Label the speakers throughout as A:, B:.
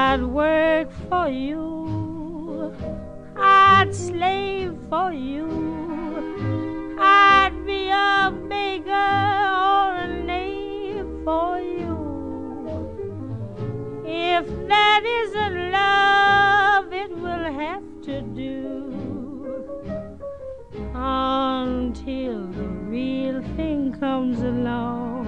A: I'd work for you, I'd slave for you, I'd be a beggar or a knave for you. If that isn't love, it will have to do until the real thing comes along.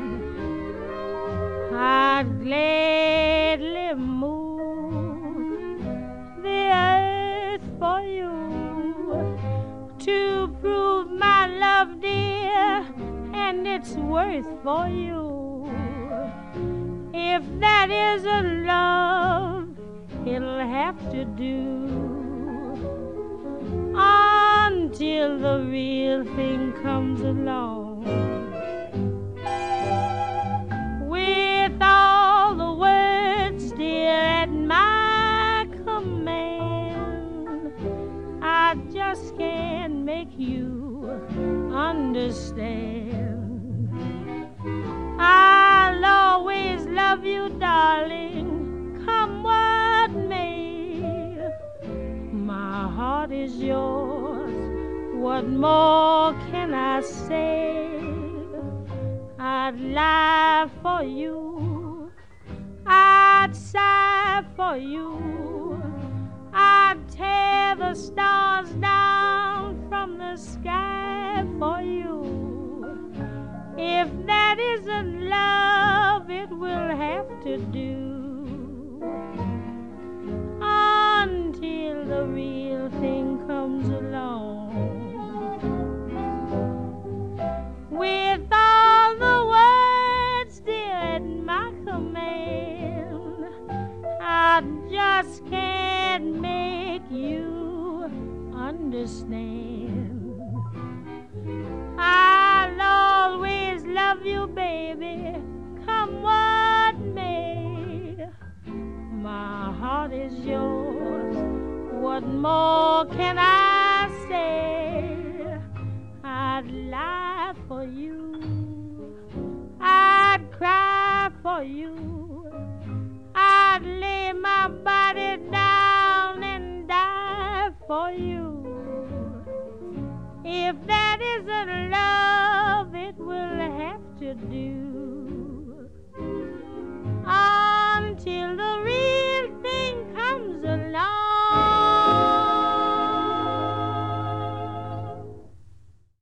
A: I'd gladly move the earth for you to prove my love, dear, and its worth for you. If that isn't love, it'll have to do until the real thing comes along. With all the words, dear, at my command, I just can't make you understand. I'll always love you, darling, come what may. My heart is yours, what more can I say? I'd lie for you, I'd sigh for you, I'd tear the stars down from the sky for you. If that isn't love, it will have to do until the real thing comes along. With all the words, dear, at my command, I just can't make you understand. I'll always love you, baby, come what may. My heart is yours, what more can I say? I'd lie for you, I'd cry for you, I'd lay my body down and die for you. If that isn't love, it will have to do